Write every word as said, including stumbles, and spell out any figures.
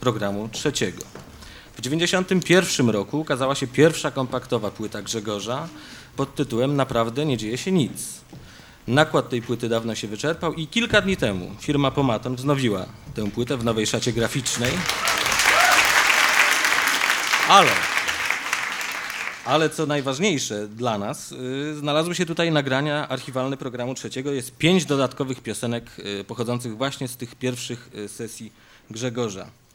programu trzeciego. W dziewięćdziesiątym pierwszym roku ukazała się pierwsza kompaktowa płyta Grzegorza pod tytułem Naprawdę nie dzieje się nic. Nakład tej płyty dawno się wyczerpał i kilka dni temu firma Pomaton wznowiła tę płytę w nowej szacie graficznej. Ale, ale co najważniejsze dla nas, yy, znalazły się tutaj nagrania archiwalne programu trzeciego. Jest pięć dodatkowych piosenek yy, pochodzących właśnie z tych pierwszych yy, sesji Grzegorza.